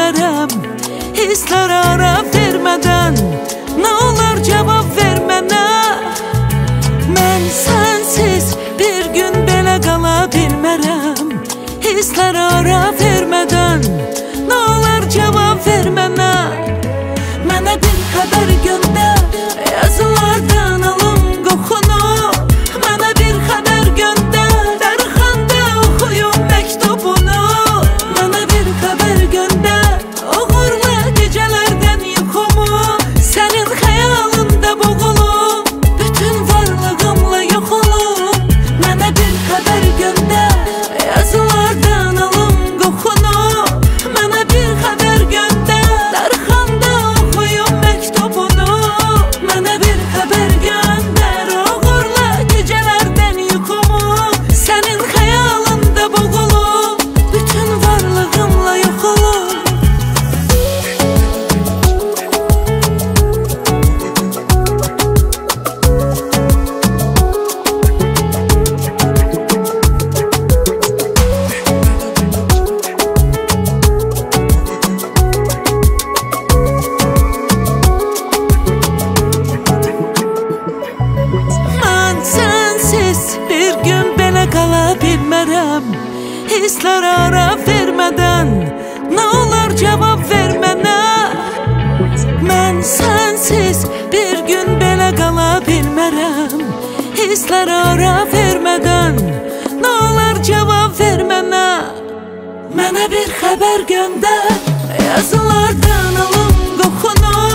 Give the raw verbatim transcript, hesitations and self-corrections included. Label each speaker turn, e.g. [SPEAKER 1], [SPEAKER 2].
[SPEAKER 1] bilmərəm. Hisslər ara vermədən nə olar cavab ver mənə. Mən sənsiz bir gün belə qala bilmərəm. Hisslər ara vermədən nə olar cavab ver mənə. Mənə bir xəbər göndər, yazılardan alım qoxunu. Mənə bir xəbər göndər, dərxanda oxuyum məktubunu. Mənə bir xəbər göndər, uğurla gecələrdən yuxumu. Sənin xəyalında boğulum, bütün varlığımla yox olum. Mənə bir xəbər göndər, yazılardan alım qoxunu. Mənə bir xəbər göndər, dərxanda oxuyum məktubunu. Mənə bir xəbər göndər, uğurla gecələrdən yuxumu. Sənin xəyalında boğulum, bütün varlığımla yox olum. Mən sənsiz bir gün belə qala bilmərəm. Hisslər ara vermədən nə olar cavab ver mənə. Mən sənsiz bir gün belə qala bilmərəm. Hisslər ara vermədən nə olar cavab ver mənə. Mənə bir xəbər göndər, yazılardan alım qoxunu.